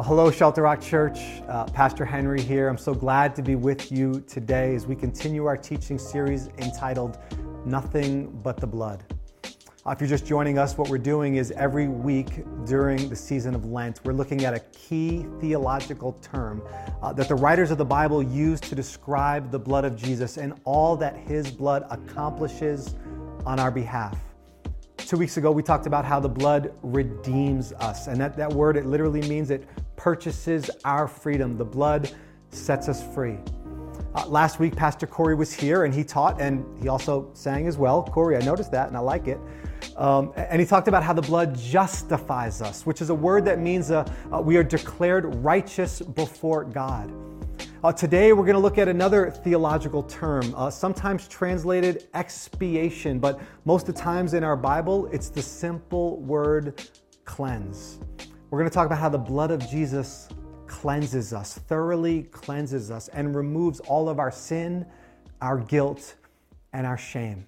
Hello, Shelter Rock Church. Pastor Henry here. I'm so glad to be with you today as we continue our teaching series entitled Nothing But the Blood. If you're just joining us, what we're doing is every week during the season of Lent, we're looking at a key theological term that the writers of the Bible use to describe the blood of Jesus and all that His blood accomplishes on our behalf. 2 weeks ago, we talked about how the blood redeems us. And that word, it literally means it purchases our freedom. The blood sets us free. Last week, Pastor Corey was here and he taught, and he also sang as well. Corey, I noticed that and I like it. And he talked about how the blood justifies us, which is a word that means we are declared righteous before God. Today, we're going to look at another theological term, sometimes translated expiation, but most of the times in our Bible, it's the simple word cleanse. We're going to talk about how the blood of Jesus cleanses us, thoroughly cleanses us, and removes all of our sin, our guilt, and our shame.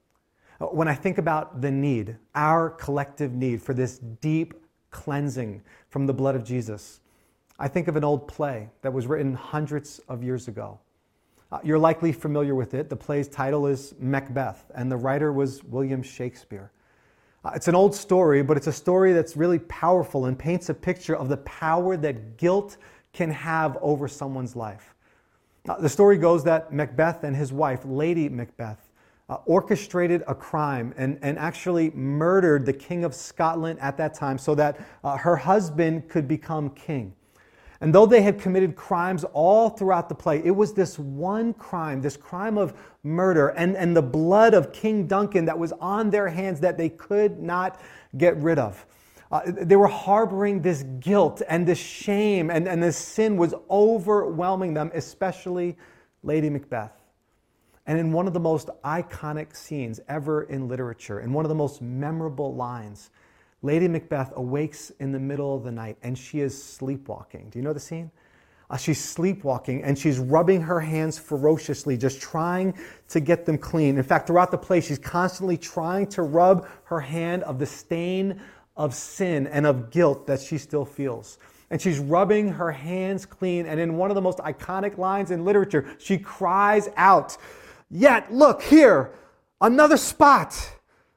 When I think about the need, our collective need for this deep cleansing from the blood of Jesus, I think of an old play that was written hundreds of years ago. You're likely familiar with it. The play's title is Macbeth, and the writer was William Shakespeare. It's an old story, but it's a story that's really powerful and paints a picture of the power that guilt can have over someone's life. The story goes that Macbeth and his wife, Lady Macbeth, orchestrated a crime and actually murdered the King of Scotland at that time so that her husband could become king. And though they had committed crimes all throughout the play, it was this one crime, this crime of murder and the blood of King Duncan that was on their hands that they could not get rid of. They were harboring this guilt and this shame and this sin was overwhelming them, especially Lady Macbeth. And in one of the most iconic scenes ever in literature, in one of the most memorable lines, Lady Macbeth awakes in the middle of the night and she is sleepwalking. Do you know the scene? She's sleepwalking and she's rubbing her hands ferociously, just trying to get them clean. In fact, throughout the play, she's constantly trying to rub her hand of the stain of sin and of guilt that she still feels. And she's rubbing her hands clean. And in one of the most iconic lines in literature, she cries out, "Yet, look here, another spot.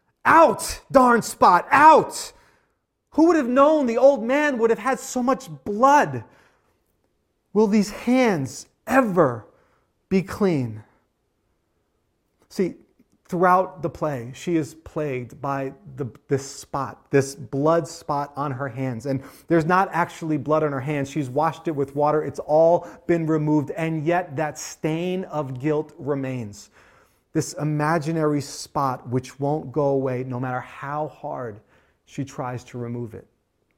Out, darn spot, out." Who would have known the old man would have had so much blood? Will these hands ever be clean? See, throughout the play, she is plagued by this blood spot on her hands. And there's not actually blood on her hands. She's washed it with water. It's all been removed. And yet that stain of guilt remains. This imaginary spot which won't go away no matter how hard she tries to remove it.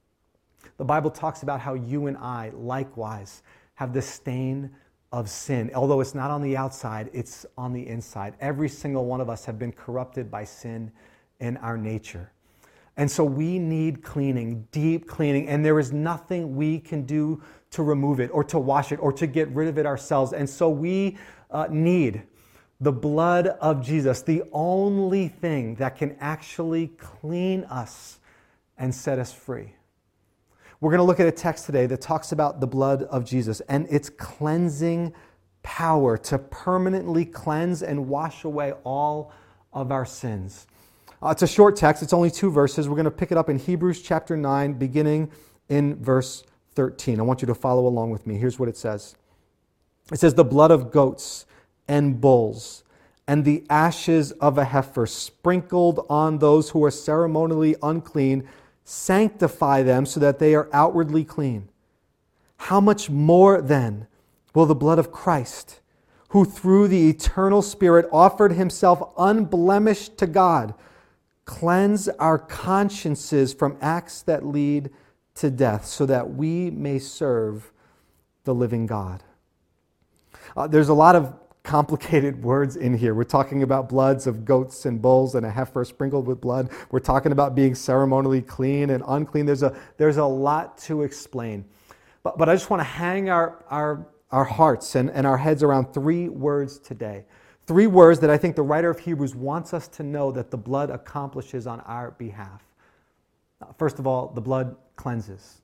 The Bible talks about how you and I likewise have the stain of sin. Although it's not on the outside, it's on the inside. Every single one of us have been corrupted by sin in our nature. And so we need cleaning, deep cleaning, and there is nothing we can do to remove it or to wash it or to get rid of it ourselves. And so we need the blood of Jesus, the only thing that can actually clean us and set us free. We're going to look at a text today that talks about the blood of Jesus and its cleansing power to permanently cleanse and wash away all of our sins. It's a short text. It's only 2 verses. We're going to pick it up in Hebrews chapter 9, beginning in verse 13. I want you to follow along with me. Here's what it says. It says, "The blood of goats and bulls, and the ashes of a heifer sprinkled on those who are ceremonially unclean, sanctify them so that they are outwardly clean. How much more then will the blood of Christ, who through the eternal Spirit offered himself unblemished to God, cleanse our consciences from acts that lead to death, so that we may serve the living God?" There's a lot of complicated words in here. We're talking about bloods of goats and bulls and a heifer sprinkled with blood. We're talking about being ceremonially clean and unclean. There's a lot to explain. But I just want to hang our hearts and our heads around 3 words today. 3 words that I think the writer of Hebrews wants us to know that the blood accomplishes on our behalf. First of all, the blood cleanses.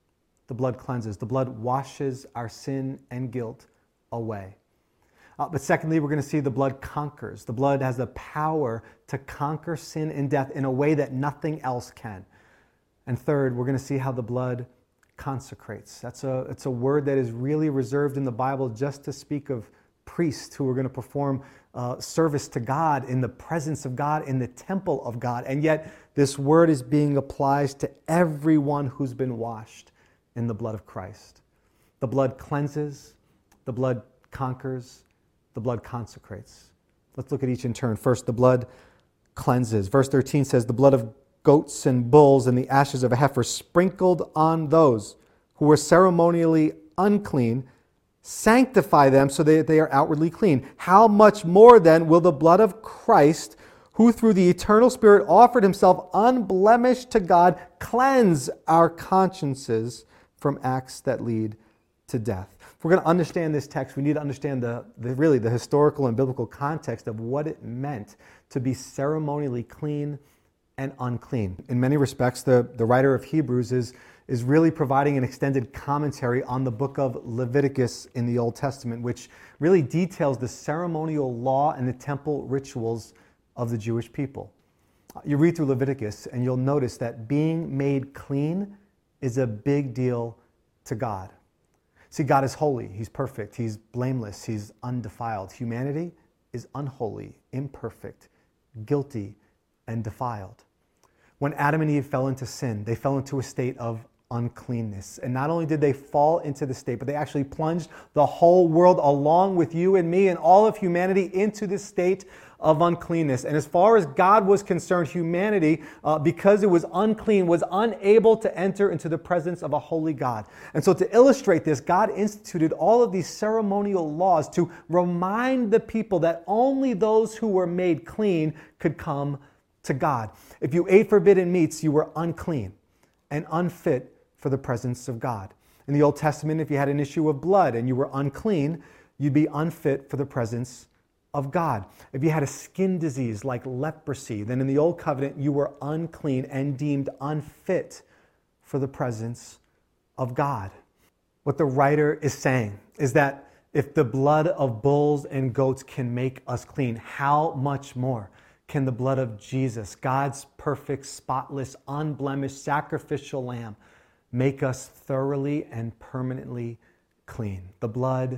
The blood cleanses. The blood washes our sin and guilt away. But secondly, we're going to see the blood conquers. The blood has the power to conquer sin and death in a way that nothing else can. And third, we're going to see how the blood consecrates. It's a word that is really reserved in the Bible just to speak of priests who are going to perform service to God in the presence of God, in the temple of God. And yet this word is being applied to everyone who's been washed in the blood of Christ. The blood cleanses, the blood conquers, the blood consecrates. Let's look at each in turn. First, the blood cleanses. Verse 13 says, the blood of goats and bulls and the ashes of a heifer sprinkled on those who were ceremonially unclean, sanctify them so that they are outwardly clean. How much more then will the blood of Christ, who through the eternal Spirit offered himself unblemished to God, cleanse our consciences from acts that lead to death? If we're going to understand this text, we need to understand the historical and biblical context of what it meant to be ceremonially clean and unclean. In many respects, the writer of Hebrews is really providing an extended commentary on the book of Leviticus in the Old Testament, which really details the ceremonial law and the temple rituals of the Jewish people. You read through Leviticus and you'll notice that being made clean is a big deal to God. See, God is holy, he's perfect, he's blameless, he's undefiled. Humanity is unholy, imperfect, guilty, and defiled. When Adam and Eve fell into sin, they fell into a state of uncleanness. And not only did they fall into the state, but they actually plunged the whole world along with you and me and all of humanity into this state of uncleanness. And as far as God was concerned, humanity, because it was unclean, was unable to enter into the presence of a holy God. And so to illustrate this, God instituted all of these ceremonial laws to remind the people that only those who were made clean could come to God. If you ate forbidden meats, you were unclean and unfit for the presence of God. In the Old Testament, if you had an issue of blood and you were unclean, you'd be unfit for the presence of God. If you had a skin disease like leprosy, then in the Old Covenant, you were unclean and deemed unfit for the presence of God. What the writer is saying is that if the blood of bulls and goats can make us clean, how much more can the blood of Jesus, God's perfect, spotless, unblemished, sacrificial lamb, make us thoroughly and permanently clean? The blood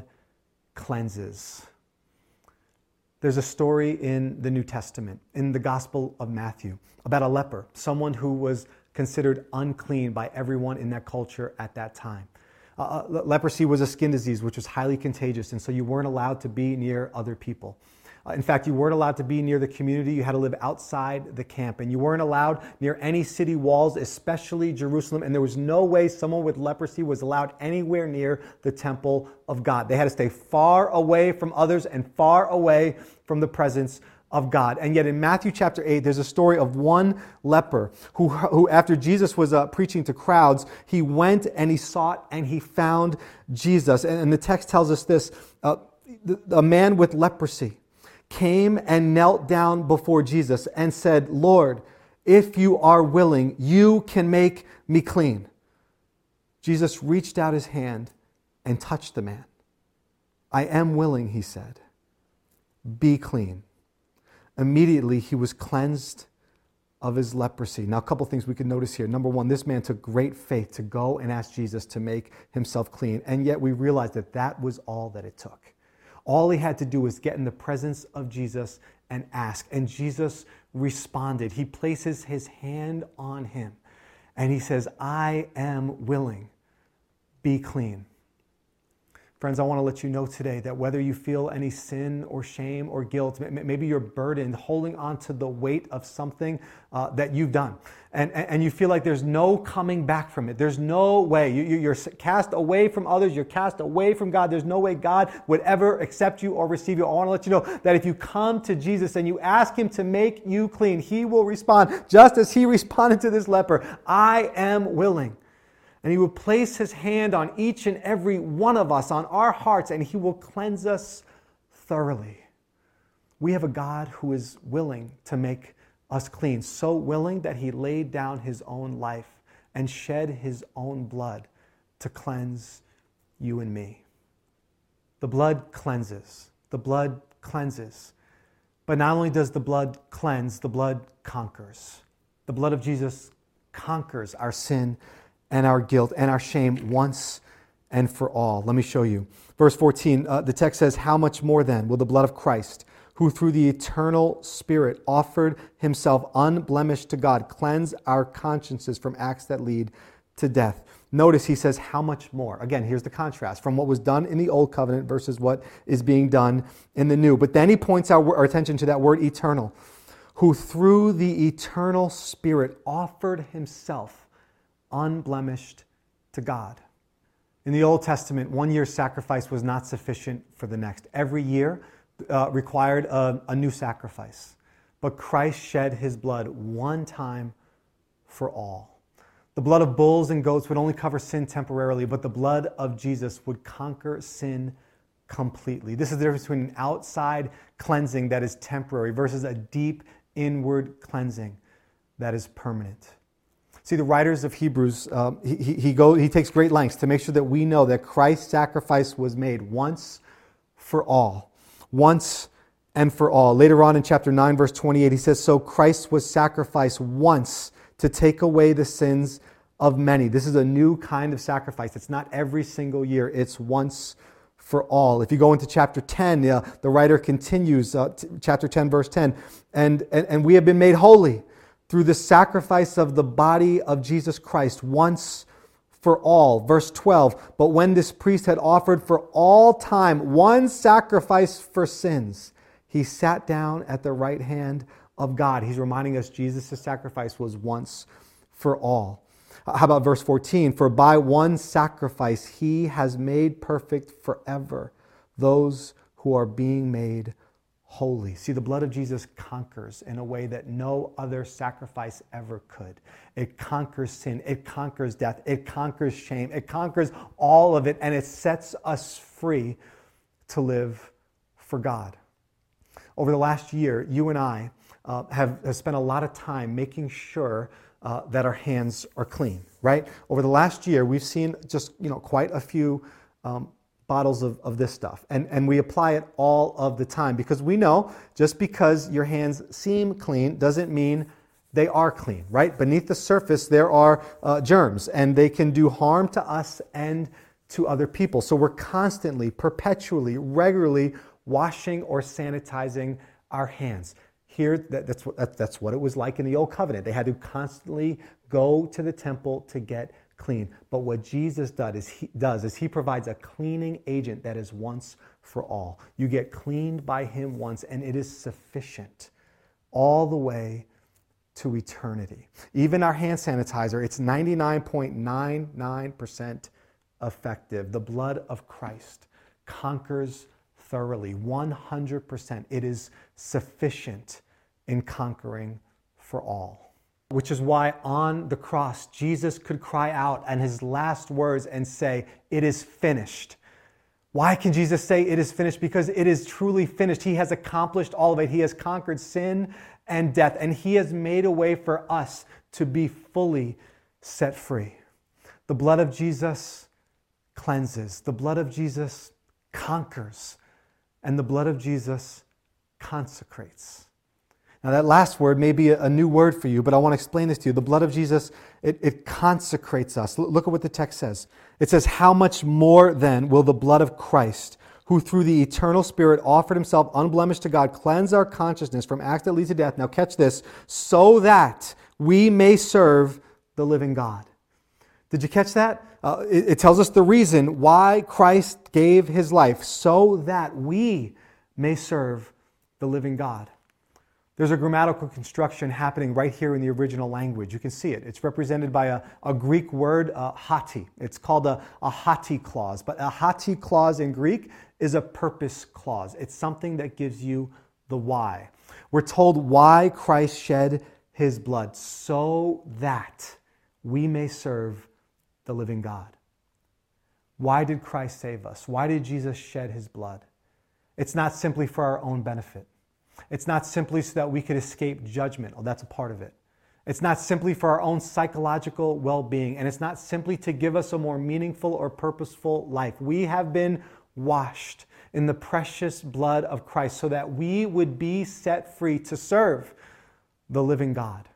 cleanses. There's a story in the New Testament, in the Gospel of Matthew, about a leper, someone who was considered unclean by everyone in that culture at that time. Leprosy was a skin disease which was highly contagious, and so you weren't allowed to be near other people. In fact, you weren't allowed to be near the community. You had to live outside the camp. And you weren't allowed near any city walls, especially Jerusalem. And there was no way someone with leprosy was allowed anywhere near the temple of God. They had to stay far away from others and far away from the presence of God. And yet in Matthew chapter 8, there's a story of one leper who after Jesus was preaching to crowds, he went and he sought and he found Jesus. And the text tells us this, a man with leprosy came and knelt down before Jesus and said, "Lord, if you are willing, you can make me clean." Jesus reached out his hand and touched the man. "I am willing," he said. "Be clean." Immediately he was cleansed of his leprosy. Now, a couple things we can notice here. Number one, this man took great faith to go and ask Jesus to make himself clean. And yet we realize that that was all that it took. All he had to do was get in the presence of Jesus and ask. And Jesus responded. He places his hand on him and he says, "I am willing. Be clean." Friends, I want to let you know today that whether you feel any sin or shame or guilt, maybe you're burdened holding on to the weight of something that you've done, and you feel like there's no coming back from it. There's no way. You're cast away from others. You're cast away from God. There's no way God would ever accept you or receive you. I want to let you know that if you come to Jesus and you ask him to make you clean, he will respond just as he responded to this leper. "I am willing." And he will place his hand on each and every one of us, on our hearts, and he will cleanse us thoroughly. We have a God who is willing to make us clean, so willing that he laid down his own life and shed his own blood to cleanse you and me. The blood cleanses. The blood cleanses. But not only does the blood cleanse, the blood conquers. The blood of Jesus conquers our sin and our guilt and our shame once and for all. Let me show you. Verse 14, the text says, "How much more then will the blood of Christ, who through the eternal Spirit offered himself unblemished to God, cleanse our consciences from acts that lead to death?" Notice he says, how much more? Again, here's the contrast from what was done in the old covenant versus what is being done in the new. But then he points our attention to that word eternal, who through the eternal Spirit offered himself unblemished to God. In the Old Testament, 1 year's sacrifice was not sufficient for the next. Every year required a new sacrifice. But Christ shed his blood one time for all. The blood of bulls and goats would only cover sin temporarily, but the blood of Jesus would conquer sin completely. This is the difference between an outside cleansing that is temporary versus a deep inward cleansing that is permanent. See, the writers of Hebrews, he takes great lengths to make sure that we know that Christ's sacrifice was made once for all. Once and for all. Later on in chapter 9, verse 28, he says, "So Christ was sacrificed once to take away the sins of many." This is a new kind of sacrifice. It's not every single year. It's once for all. If you go into chapter 10, the writer continues, chapter 10, verse 10, and we have been made holy through the sacrifice of the body of Jesus Christ once for all. Verse 12, "But when this priest had offered for all time one sacrifice for sins, he sat down at the right hand of God." He's reminding us Jesus' sacrifice was once for all. How about verse 14? "For by one sacrifice he has made perfect forever those who are being made holy." See, the blood of Jesus conquers in a way that no other sacrifice ever could. It conquers sin. It conquers death. It conquers shame. It conquers all of it, and it sets us free to live for God. Over the last year, you and I have spent a lot of time making sure that our hands are clean, right? Over the last year, we've seen just quite a few bottles of this stuff. And we apply it all of the time because we know just because your hands seem clean doesn't mean they are clean, right? Beneath the surface, there are germs, and they can do harm to us and to other people. So we're constantly, perpetually, regularly washing or sanitizing our hands. Here, that's what it was like in the Old Covenant. They had to constantly go to the temple to get clean. But what Jesus does is he provides a cleaning agent that is once for all. You get cleaned by him once, and it is sufficient all the way to eternity. Even our hand sanitizer, it's 99.99% effective. The blood of Christ conquers thoroughly, 100%. It is sufficient in conquering for all. Which is why on the cross, Jesus could cry out and his last words and say, "It is finished." Why can Jesus say it is finished? Because it is truly finished. He has accomplished all of it. He has conquered sin and death, and he has made a way for us to be fully set free. The blood of Jesus cleanses. The blood of Jesus conquers. And the blood of Jesus consecrates. Now that last word may be a new word for you, but I want to explain this to you. The blood of Jesus, it consecrates us. Look at what the text says. It says, "How much more then will the blood of Christ, who through the eternal Spirit offered himself unblemished to God, cleanse our consciousness from acts that lead to death." Now catch this. "So that we may serve the living God." Did you catch that? It tells us the reason why Christ gave his life, so that we may serve the living God. There's a grammatical construction happening right here in the original language. You can see it. It's represented by a Greek word, hati. It's called a hati clause. But a hati clause in Greek is a purpose clause. It's something that gives you the why. We're told why Christ shed his blood, so that we may serve the living God. Why did Christ save us? Why did Jesus shed his blood? It's not simply for our own benefit. It's not simply so that we could escape judgment. Oh, that's a part of it. It's not simply for our own psychological well-being, and it's not simply to give us a more meaningful or purposeful life. We have been washed in the precious blood of Christ so that we would be set free to serve the living God.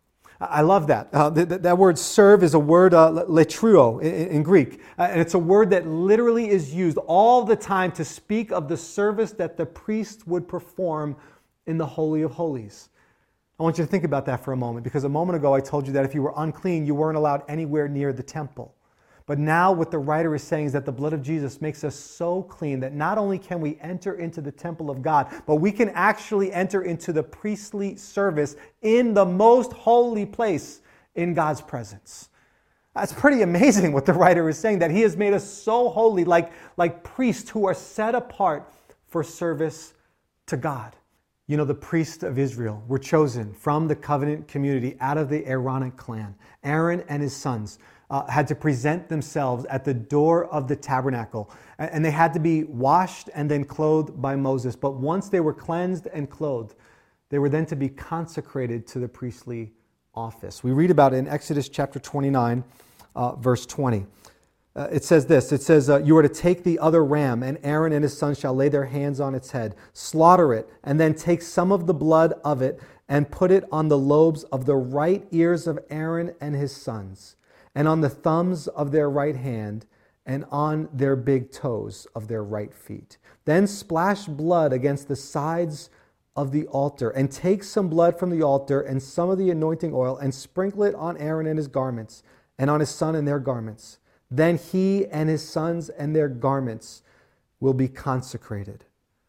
I love that. That word serve is a word, letruo in Greek. And it's a word that literally is used all the time to speak of the service that the priest would perform in the Holy of Holies. I want you to think about that for a moment, because a moment ago I told you that if you were unclean, you weren't allowed anywhere near the temple. But now what the writer is saying is that the blood of Jesus makes us so clean that not only can we enter into the temple of God, but we can actually enter into the priestly service in the most holy place in God's presence. That's pretty amazing what the writer is saying, that he has made us so holy, like priests who are set apart for service to God. You know, the priests of Israel were chosen from the covenant community out of the Aaronic clan. Aaron and his sons had to present themselves at the door of the tabernacle. And they had to be washed and then clothed by Moses. But once they were cleansed and clothed, they were then to be consecrated to the priestly office. We read about it in Exodus chapter 29, verse 20. It says this, you are to take the other ram, and Aaron and his sons shall lay their hands on its head, slaughter it, and then take some of the blood of it and put it on the lobes of the right ears of Aaron and his sons, and on the thumbs of their right hand, and on their big toes of their right feet. Then splash blood against the sides of the altar, and take some blood from the altar and some of the anointing oil, and sprinkle it on Aaron and his garments, and on his son and their garments. Then he and his sons and their garments will be consecrated.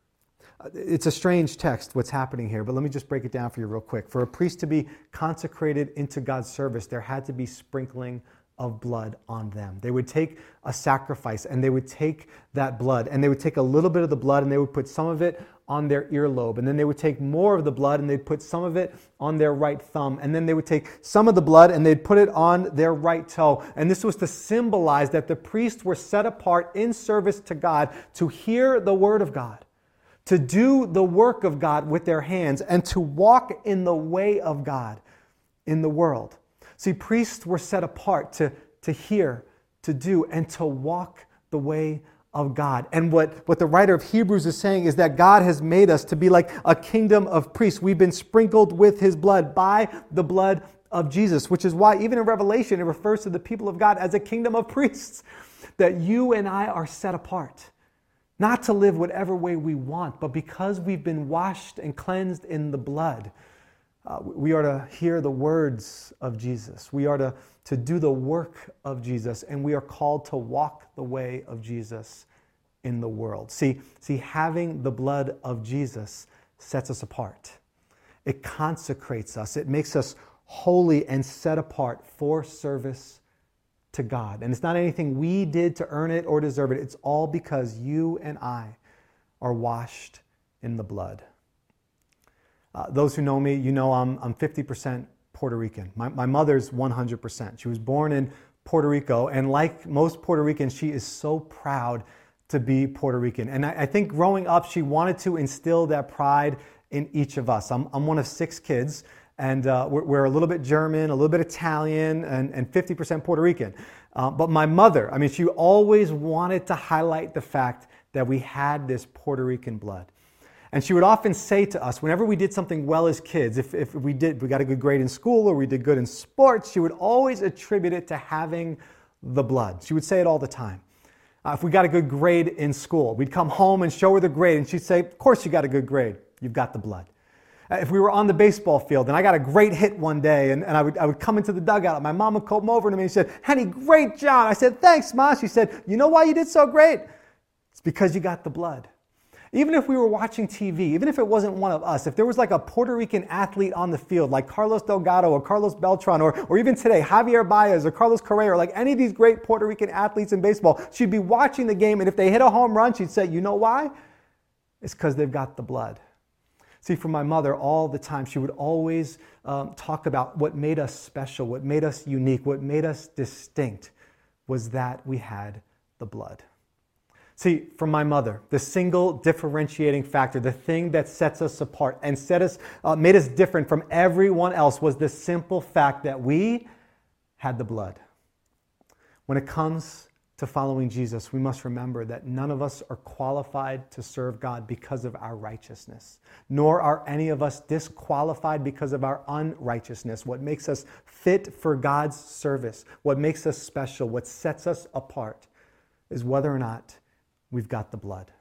It's a strange text, what's happening here, but let me just break it down for you real quick. For a priest to be consecrated into God's service, there had to be sprinkling of blood on them. They would take a sacrifice, and they would take that blood, and they would take a little bit of the blood, and they would put some of it on their earlobe, and then they would take more of the blood, and they'd put some of it on their right thumb, and then they would take some of the blood, and they'd put it on their right toe. And this was to symbolize that the priests were set apart in service to God to hear the word of God, to do the work of God with their hands, and to walk in the way of God in the world. See, priests were set apart to hear, to do, and to walk the way of God. And what the writer of Hebrews is saying is that God has made us to be like a kingdom of priests. We've been sprinkled with his blood by the blood of Jesus, which is why even in Revelation it refers to the people of God as a kingdom of priests, that you and I are set apart. Not to live whatever way we want, but because we've been washed and cleansed in the blood, we are to hear the words of Jesus. We are to do the work of Jesus, and we are called to walk the way of Jesus in the world. See, having the blood of Jesus sets us apart. It consecrates us. It makes us holy and set apart for service to God. And it's not anything we did to earn it or deserve it. It's all because you and I are washed in the blood. Those who know me, you know I'm 50% Puerto Rican. My mother's 100%. She was born in Puerto Rico, and like most Puerto Ricans, she is so proud to be Puerto Rican. And I think growing up, she wanted to instill that pride in each of us. I'm one of 6 kids, and we're a little bit German, a little bit Italian, and 50% Puerto Rican. But my mother, she always wanted to highlight the fact that we had this Puerto Rican blood. And she would often say to us, whenever we did something well as kids, if we got a good grade in school or we did good in sports, she would always attribute it to having the blood. She would say it all the time. If we got a good grade in school, we'd come home and show her the grade, and she'd say, of course you got a good grade. You've got the blood. If we were on the baseball field and I got a great hit one day, and I would come into the dugout, and my mom would come over to me and said, "Henny, great job." I said, "Thanks, Ma." She said, "You know why you did so great? It's because you got the blood." Even if we were watching TV, even if it wasn't one of us, if there was like a Puerto Rican athlete on the field, like Carlos Delgado or Carlos Beltran, or even today, Javier Baez or Carlos Correa, or like any of these great Puerto Rican athletes in baseball, she'd be watching the game, and if they hit a home run, she'd say, "You know why? It's because they've got the blood." See, for my mother, all the time, she would always talk about what made us special, what made us unique, what made us distinct was that we had the blood. See, from my mother, the single differentiating factor, the thing that sets us apart and made us different from everyone else was the simple fact that we had the blood. When it comes to following Jesus, we must remember that none of us are qualified to serve God because of our righteousness, nor are any of us disqualified because of our unrighteousness. What makes us fit for God's service, what makes us special, what sets us apart is whether or not we've got the blood.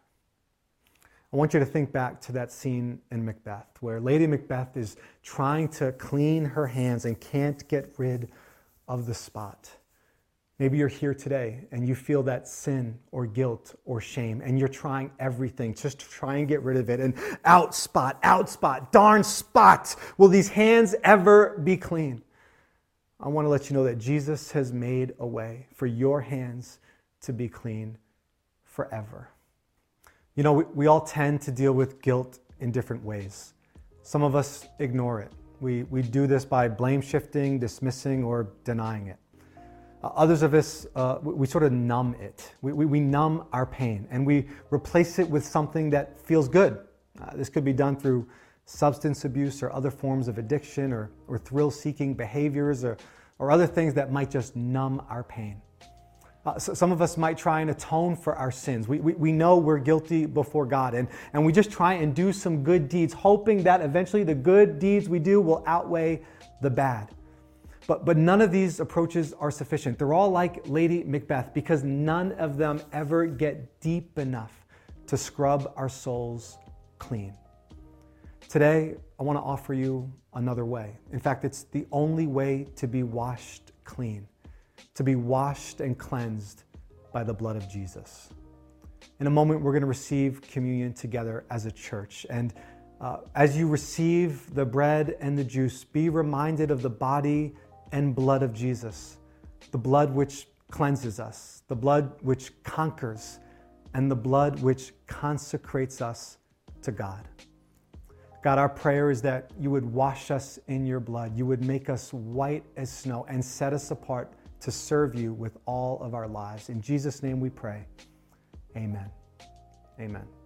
I want you to think back to that scene in Macbeth where Lady Macbeth is trying to clean her hands and can't get rid of the spot. Maybe you're here today and you feel that sin or guilt or shame and you're trying everything just to try and get rid of it. And out spot, darn spot. Will these hands ever be clean? I want to let you know that Jesus has made a way for your hands to be clean forever. You know, we all tend to deal with guilt in different ways. Some of us ignore it. We do this by blame shifting, dismissing, or denying it. Others of us, we sort of numb it. We numb our pain and we replace it with something that feels good. This could be done through substance abuse or other forms of addiction or thrill-seeking behaviors or other things that might just numb our pain. So some of us might try and atone for our sins. We know we're guilty before God and we just try and do some good deeds, hoping that eventually the good deeds we do will outweigh the bad. But none of these approaches are sufficient. They're all like Lady Macbeth because none of them ever get deep enough to scrub our souls clean. Today, I want to offer you another way. In fact, it's the only way to be washed clean, to be washed and cleansed by the blood of Jesus. In a moment, we're going to receive communion together as a church. And as you receive the bread and the juice, be reminded of the body and blood of Jesus, the blood which cleanses us, the blood which conquers, and the blood which consecrates us to God. God, our prayer is that you would wash us in your blood. You would make us white as snow and set us apart to serve you with all of our lives. In Jesus' name we pray. Amen. Amen.